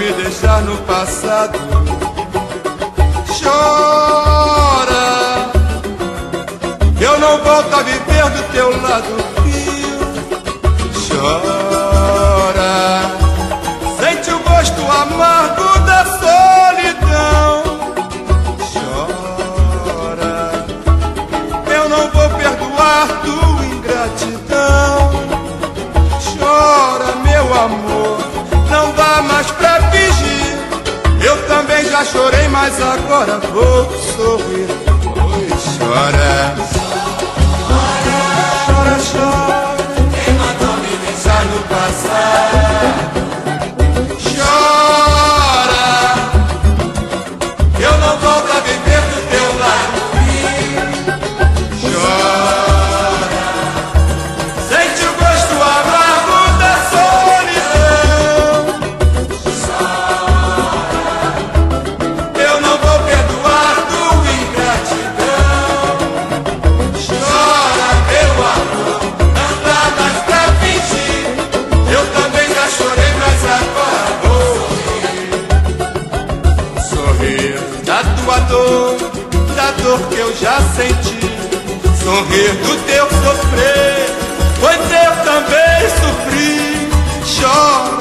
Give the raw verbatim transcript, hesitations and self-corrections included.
me deixar no passado. Chora, eu não volto a viver do teu lado frio. Chora, sente o gosto amargo da solidão. Chora, eu não vou perdoar tua ingratidão. Chora, meu amor, não dá mais pra fingir. Eu também já chorei, mas agora vou sorrir. Oi, chora, chora, chora, quem mandou me deixar no passado? Chora, eu não volto a viver do teu lado. Chora, sente o gosto amargo da solidão. Chora, eu não vou perdoar tua ingratidão. Chora, meu amor, não dá mais pra fingir. Eu também já chorei, mas agora vou sorrir. Sorrir da tua dor, da dor que eu já senti. Sorrir do teu sofrer, pois eu também sofri. Chora,